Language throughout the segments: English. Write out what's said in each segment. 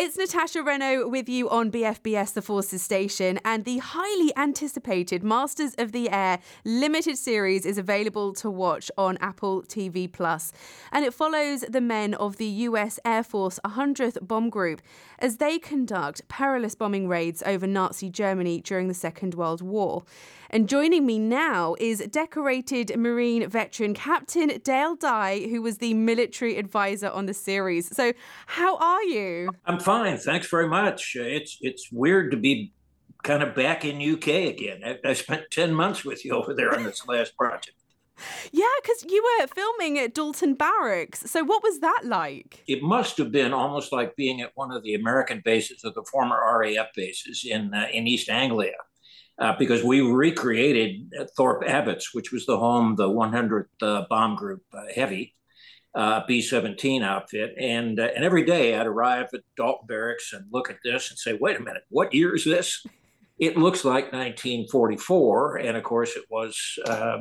It's Natasha Renaud with you on BFBS The Forces Station, and the highly anticipated Masters of the Air limited series is available to watch on Apple TV+. And it follows the men of the US Air Force 100th Bomb Group as they conduct perilous bombing raids over Nazi Germany during the Second World War. And joining me now is decorated Marine veteran Captain Dale Dye, who was the military advisor on the series. So how are you? I'm fine. Thanks very much. It's weird to be kind of back in UK again. I spent 10 months with you over there on this last project. Yeah, because you were filming at Dalton Barracks. So what was that like? It must have been almost like being at one of the American bases of the former RAF bases in East Anglia. Because we recreated Thorpe Abbotts, which was the home, the 100th Bomb Group Heavy B-17 outfit. And every day I'd arrive at Dalton Barracks and look at this and say, wait a minute, what year is this? It looks like 1944. And of course it was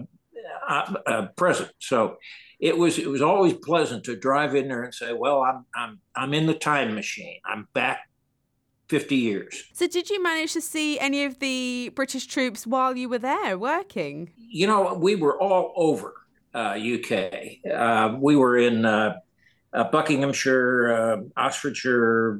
present. So it was always pleasant to drive in there and say, well, I'm in the time machine. I'm back 50 years. So did you manage to see any of the British troops while you were there working? You know, we were all over UK. We were in Buckinghamshire, Oxfordshire,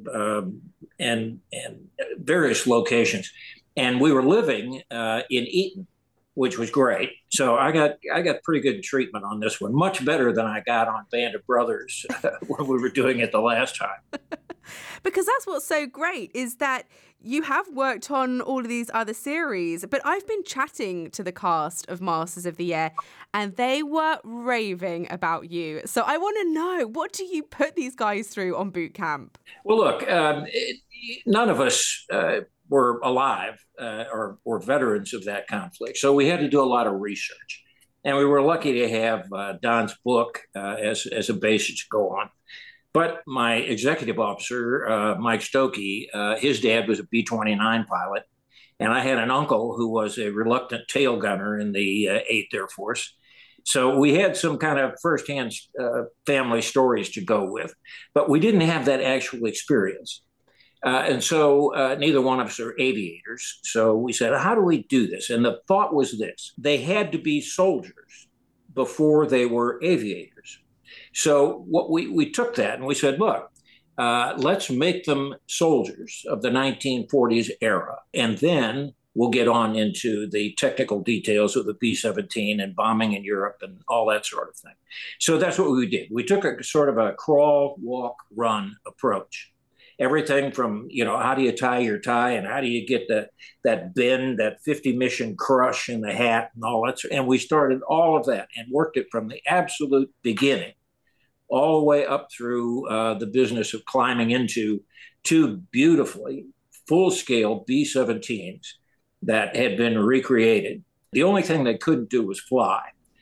and various locations. And we were living in Eton, which was great. So I got pretty good treatment on this one, much better than I got on Band of Brothers when we were doing it the last time. Because that's what's so great is that you have worked on all of these other series, but I've been chatting to the cast of Masters of the Air and they were raving about you. So I want to know, what do you put these guys through on boot camp? Well, look, none of us were alive or veterans of that conflict. So we had to do a lot of research. And we were lucky to have Don's book as a basis to go on. But my executive officer, Mike Stokey, his dad was a B-29 pilot. And I had an uncle who was a reluctant tail gunner in the 8th Air Force. So we had some kind of firsthand family stories to go with. But we didn't have that actual experience. And so neither one of us are aviators. So we said, how do we do this? And the thought was this: they had to be soldiers before they were aviators. So what we took that and we said, look, let's make them soldiers of the 1940s era. And then we'll get on into the technical details of the B-17 and bombing in Europe and all that sort of thing. So that's what we did. We took a sort of a crawl, walk, run approach. Everything from, how do you tie your tie and how do you get that bend, that 50 mission crush in the hat and all that. And we started all of that and worked it from the absolute beginning all the way up through the business of climbing into two beautifully full-scale B-17s that had been recreated. The only thing they couldn't do was fly.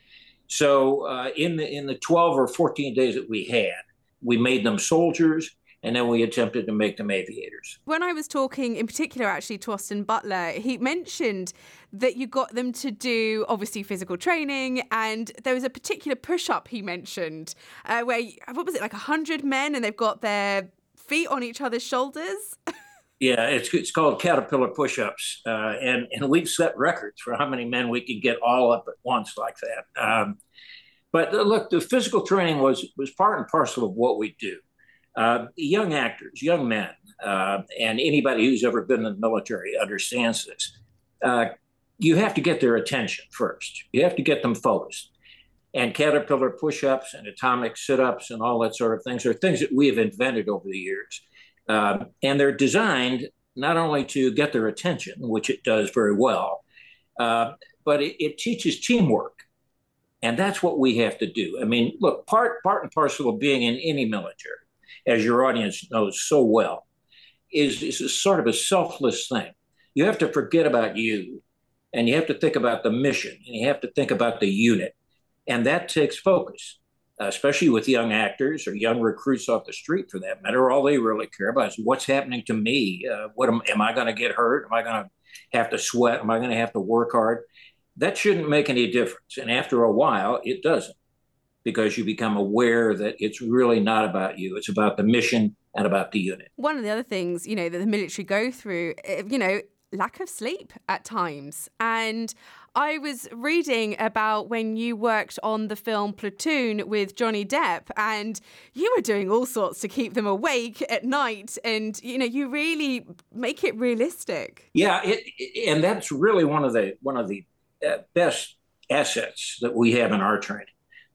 So in the 12 or 14 days that we had, we made them soldiers, and then we attempted to make them aviators. When I was talking in particular actually to Austin Butler, he mentioned that you got them to do obviously physical training, and there was a particular push-up he mentioned where, what was it, like 100 men and they've got their feet on each other's shoulders? Yeah, it's called caterpillar push-ups, and we've set records for how many men we can get all up at once like that. But look, the physical training was part and parcel of what we do. Young actors, young men, and anybody who's ever been in the military understands this. You have to get their attention first. You have to get them focused. And caterpillar push-ups and atomic sit-ups and all that sort of things are things that we have invented over the years. And they're designed not only to get their attention, which it does very well, but it teaches teamwork. And that's what we have to do. I mean, look, part and parcel of being in any military, as your audience knows so well, is a sort of a selfless thing. You have to forget about you, and you have to think about the mission, and you have to think about the unit. And that takes focus, especially with young actors or young recruits off the street, for that matter. All they really care about is what's happening to me. Am I going to get hurt? Am I going to have to sweat? Am I going to have to work hard? That shouldn't make any difference. And after a while, it doesn't. because you become aware that it's really not about you. It's about the mission and about the unit. One of the other things, that the military go through, lack of sleep at times. And I was reading about when you worked on the film Platoon with Johnny Depp, and you were doing all sorts to keep them awake at night. And, you really make it realistic. Yeah, and that's really one of the best assets that we have in our training.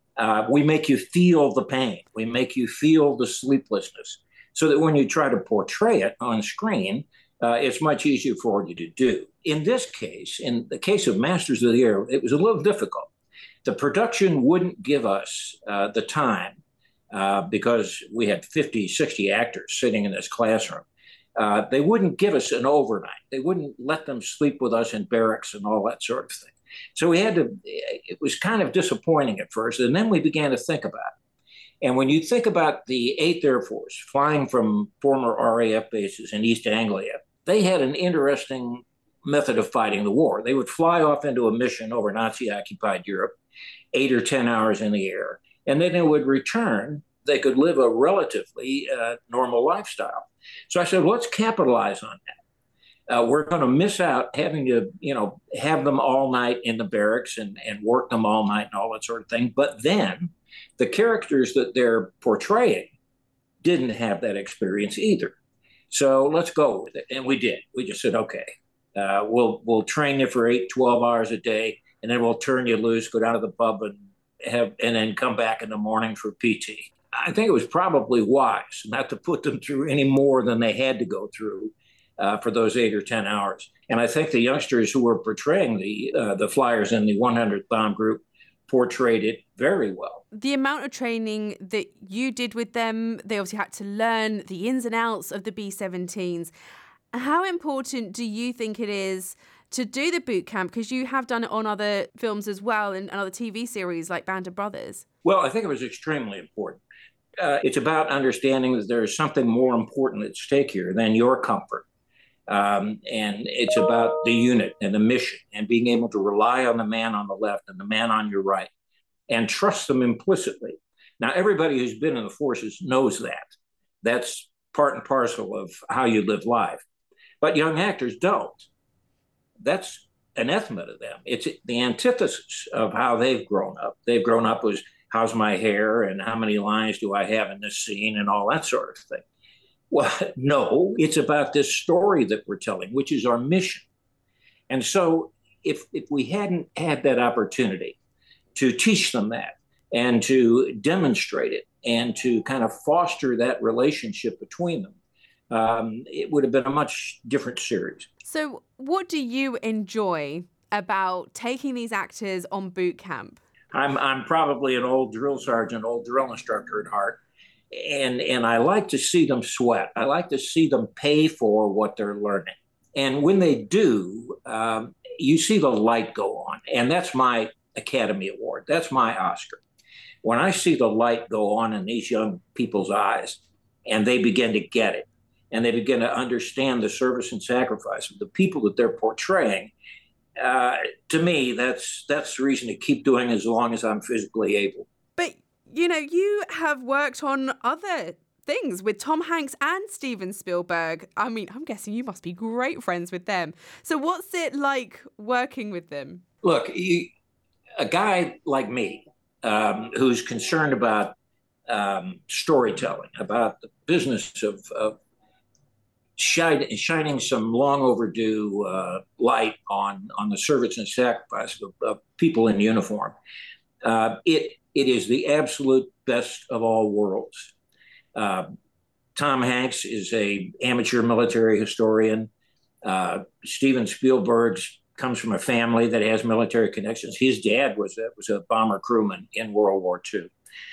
We make you feel the pain. We make you feel the sleeplessness so that when you try to portray it on screen, it's much easier for you to do. In this case, in the case of Masters of the Air, it was a little difficult. The production wouldn't give us the time because we had 50, 60 actors sitting in this classroom. They wouldn't give us an overnight. They wouldn't let them sleep with us in barracks and all that sort of thing. So it was kind of disappointing at first, and then we began to think about it. And when you think about the 8th Air Force flying from former RAF bases in East Anglia, they had an interesting method of fighting the war. They would fly off into a mission over Nazi-occupied Europe, 8 or 10 hours in the air, and then they would return. They could live a relatively normal lifestyle. So I said, let's capitalize on that. We're going to miss out having to, have them all night in the barracks and work them all night and all that sort of thing. But then the characters that they're portraying didn't have that experience either. So let's go with it. And we did. We just said, okay, we'll train you for 8, 12 hours a day, and then we'll turn you loose, go down to the pub and then come back in the morning for PT. I think it was probably wise not to put them through any more than they had to go through for those 8 or 10 hours. And I think the youngsters who were portraying the flyers in the 100th Bomb Group portrayed it very well. The amount of training that you did with them, they obviously had to learn the ins and outs of the B-17s. How important do you think it is to do the boot camp? Because you have done it on other films as well and other TV series like Band of Brothers. Well, I think it was extremely important. It's about understanding that there is something more important at stake here than your comfort. And it's about the unit and the mission and being able to rely on the man on the left and the man on your right and trust them implicitly. Now, everybody who's been in the forces knows that. That's part and parcel of how you live life. But young actors don't. That's anathema to them. It's the antithesis of how they've grown up. They've grown up with how's my hair and how many lines do I have in this scene and all that sort of thing. Well, no, it's about this story that we're telling, which is our mission. And so if we hadn't had that opportunity to teach them that and to demonstrate it and to kind of foster that relationship between them, it would have been a much different series. So what do you enjoy about taking these actors on boot camp? I'm probably an old drill sergeant, old drill instructor at heart. And I like to see them sweat. I like to see them pay for what they're learning. And when they do, you see the light go on. And that's my Academy Award. That's my Oscar. When I see the light go on in these young people's eyes and they begin to get it and they begin to understand the service and sacrifice of the people that they're portraying, to me, that's the reason to keep doing as long as I'm physically able. But you have worked on other things with Tom Hanks and Steven Spielberg. I mean, I'm guessing you must be great friends with them. So what's it like working with them? Look, a guy like me, who's concerned about storytelling, about the business of shining some long overdue light on the service and sacrifice of people in uniform. It is the absolute best of all worlds. Tom Hanks is an amateur military historian. Steven Spielberg comes from a family that has military connections. His dad was a bomber crewman in World War II.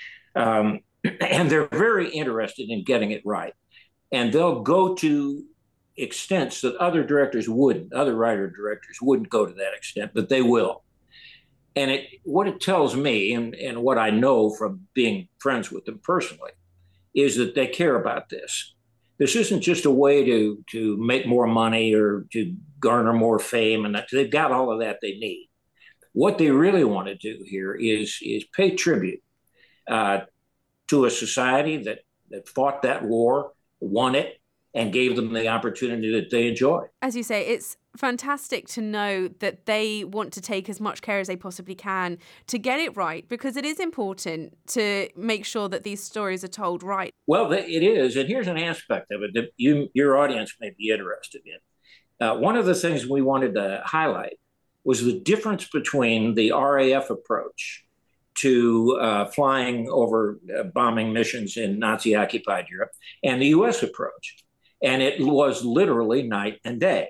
And they're very interested in getting it right. And they'll go to extents that other writer-directors wouldn't go to that extent, but they will. And what it tells me, and what I know from being friends with them personally, is that they care about this. This isn't just a way to make more money or to garner more fame, and they've got all of that they need. What they really want to do here is pay tribute uh, to a society that fought that war, won it, and gave them the opportunity that they enjoy. As you say, it's fantastic to know that they want to take as much care as they possibly can to get it right, because it is important to make sure that these stories are told right. Well, it is. And here's an aspect of it that your audience may be interested in. One of the things we wanted to highlight was the difference between the RAF approach to flying over bombing missions in Nazi-occupied Europe and the U.S. approach. And it was literally night and day.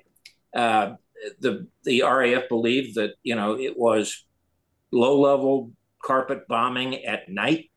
The RAF believed that, it was low-level carpet bombing at night,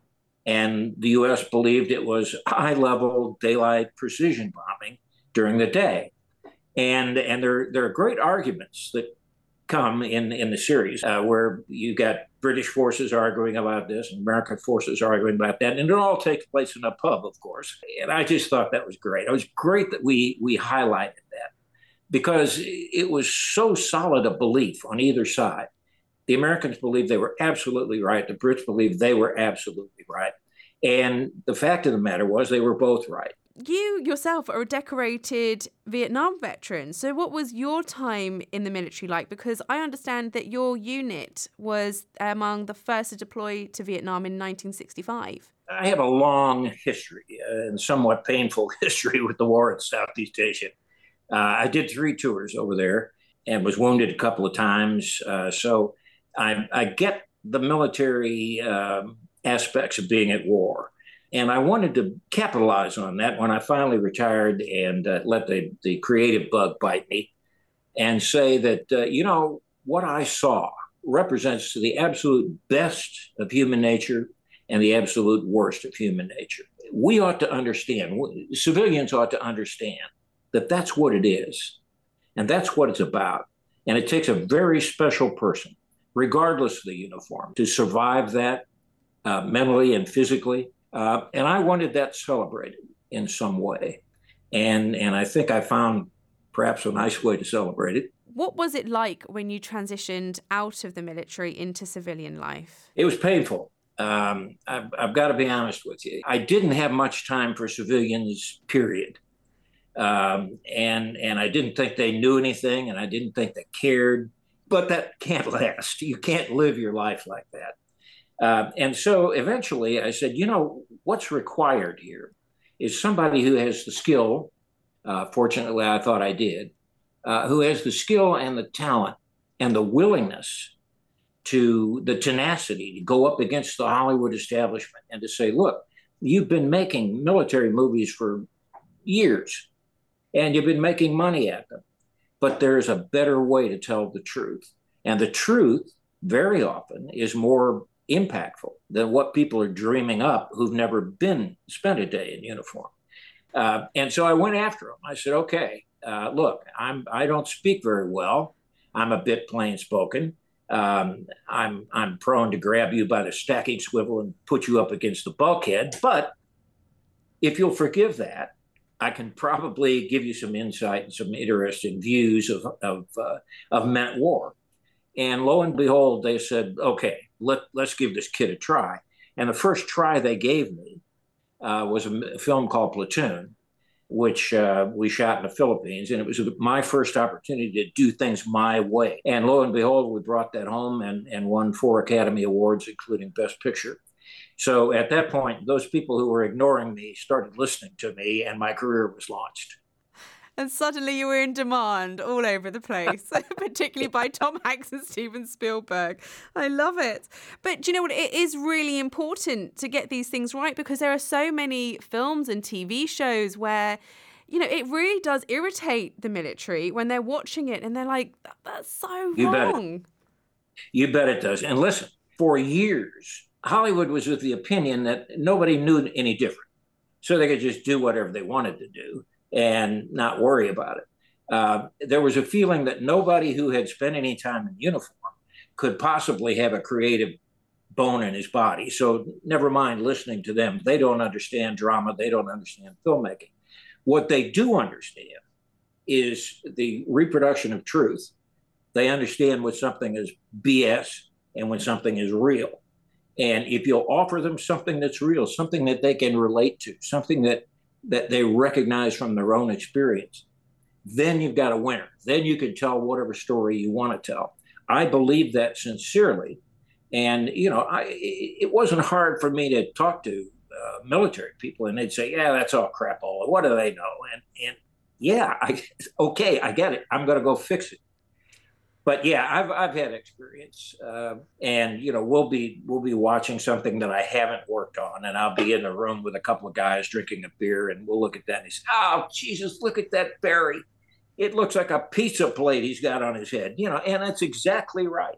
and the U.S. believed it was high-level daylight precision bombing during the day. And there are great arguments that come in the series where you got British forces arguing about this and American forces arguing about that. And it all takes place in a pub, of course. And I just thought that was great. It was great that we highlighted that because it was so solid a belief on either side. The Americans believed they were absolutely right. The Brits believed they were absolutely right. And the fact of the matter was they were both right. You yourself are a decorated Vietnam veteran. So what was your time in the military like? Because I understand that your unit was among the first to deploy to Vietnam in 1965. I have a long history and somewhat painful history with the war in Southeast Asia. I did 3 tours over there and was wounded a couple of times. So I get the military aspects of being at war. And I wanted to capitalize on that when I finally retired and let the creative bug bite me and say that, what I saw represents the absolute best of human nature and the absolute worst of human nature. We ought to understand, civilians ought to understand that that's what it is. And that's what it's about. And it takes a very special person, regardless of the uniform, to survive that mentally and physically. And I wanted that celebrated in some way. And I think I found perhaps a nice way to celebrate it. What was it like when you transitioned out of the military into civilian life? It was painful. I've got to be honest with you. I didn't have much time for civilians, period. And I didn't think they knew anything, and I didn't think they cared. But that can't last. You can't live your life like that. And so eventually I said, what's required here is somebody who has the skill, fortunately I thought I did, who has the skill and the talent and the willingness the tenacity to go up against the Hollywood establishment and to say, look, you've been making military movies for years and you've been making money at them, but there's a better way to tell the truth. And the truth very often is more impactful than what people are dreaming up who've never spent a day in uniform. And so I went after him. I said, okay, look, I don't speak very well. I'm a bit plain spoken. I'm prone to grab you by the stacking swivel and put you up against the bulkhead. But if you'll forgive that, I can probably give you some insight and some interesting views of men at war. And lo and behold, they said, okay, let's give this kid a try. And the first try they gave me was a film called Platoon, which we shot in the Philippines. And it was my first opportunity to do things my way. And lo and behold, we brought that home and won 4 Academy Awards, including Best Picture. So at that point, those people who were ignoring me started listening to me, and my career was launched. And suddenly you were in demand all over the place, particularly by Tom Hanks and Steven Spielberg. I love it. But do you know what? It is really important to get these things right, because there are so many films and TV shows where, it really does irritate the military when they're watching it and they're like, that's so wrong. You bet it does. And listen, for years, Hollywood was of the opinion that nobody knew any different. So they could just do whatever they wanted to do and not worry about it. There was a feeling that nobody who had spent any time in uniform could possibly have a creative bone in his body. So never mind listening to them. They don't understand drama. They don't understand filmmaking. What they do understand is the reproduction of truth. They understand when something is BS and when something is real. And if you'll offer them something that's real, something that they can relate to, something that they recognize from their own experience, then you've got a winner. Then you can tell whatever story you want to tell. I believe that sincerely. And, it wasn't hard for me to talk to military people, and they'd say, yeah, that's all crapola. What do they know? And yeah, okay, I get it. I'm going to go fix it. But yeah, I've had experience, and we'll be watching something that I haven't worked on, and I'll be in a room with a couple of guys drinking a beer, and we'll look at that and say, "Oh, Jesus, look at that berry! It looks like a pizza plate he's got on his head," and that's exactly right.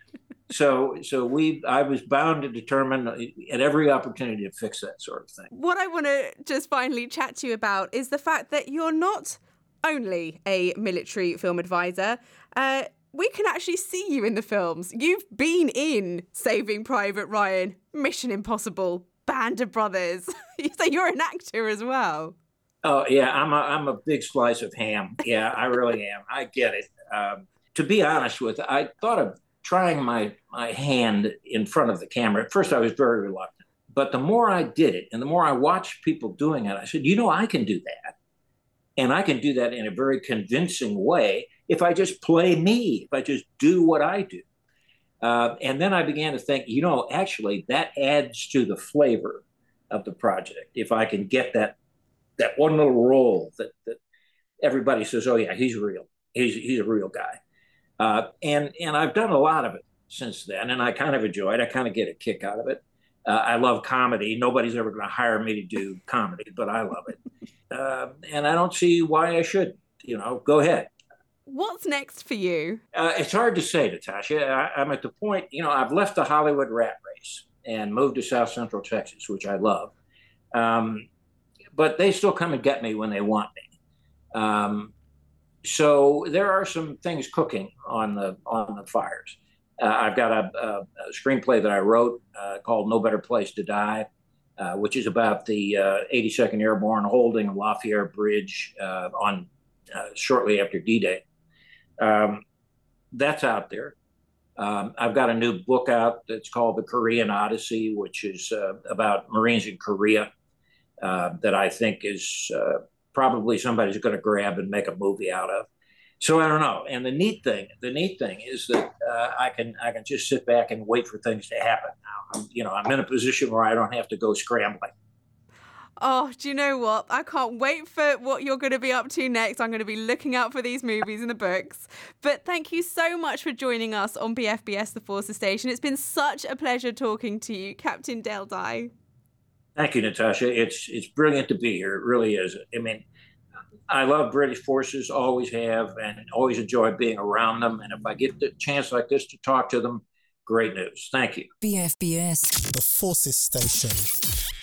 So I was bound to determine at every opportunity to fix that sort of thing. What I want to just finally chat to you about is the fact that you're not only a military film advisor. We can actually see you in the films. You've been in Saving Private Ryan, Mission Impossible, Band of Brothers. So you're an actor as well. Oh yeah, I'm a big slice of ham. Yeah, I really am. I get it. To be honest with you, I thought of trying my hand in front of the camera. At first, I was very reluctant. But the more I did it and the more I watched people doing it, I said, I can do that. And I can do that in a very convincing way if I just play me, if I just do what I do. And then I began to think, actually, that adds to the flavor of the project. If I can get that one little role that everybody says, oh, yeah, he's real. He's a real guy. And I've done a lot of it since then, and I kind of enjoy it. I kind of get a kick out of it. I love comedy. Nobody's ever going to hire me to do comedy, but I love it. And I don't see why I shouldn't. Go ahead. What's next for you? It's hard to say, Natasha. I'm at the point, I've left the Hollywood rat race and moved to South Central Texas, which I love. But they still come and get me when they want me. So there are some things cooking on the fires. I've got a screenplay that I wrote called No Better Place to Die, which is about the 82nd Airborne holding Lafayette Bridge on shortly after D-Day. That's out there. I've got a new book out that's called The Korean Odyssey, which is about Marines in Korea that I think is probably somebody's going to grab and make a movie out of. So I don't know. And the neat thing is that I can just sit back and wait for things to happen now. I'm in a position where I don't have to go scrambling. Oh, do you know what? I can't wait for what you're going to be up to next. I'm going to be looking out for these movies and the books. But thank you so much for joining us on BFBS The Forces Station. It's been such a pleasure talking to you, Captain Dale Dye. Thank you, Natasha. It's brilliant to be here. It really is. I mean, I love British forces, always have, and always enjoy being around them. And if I get the chance like this to talk to them, great news. Thank you. BFBS The Forces Station.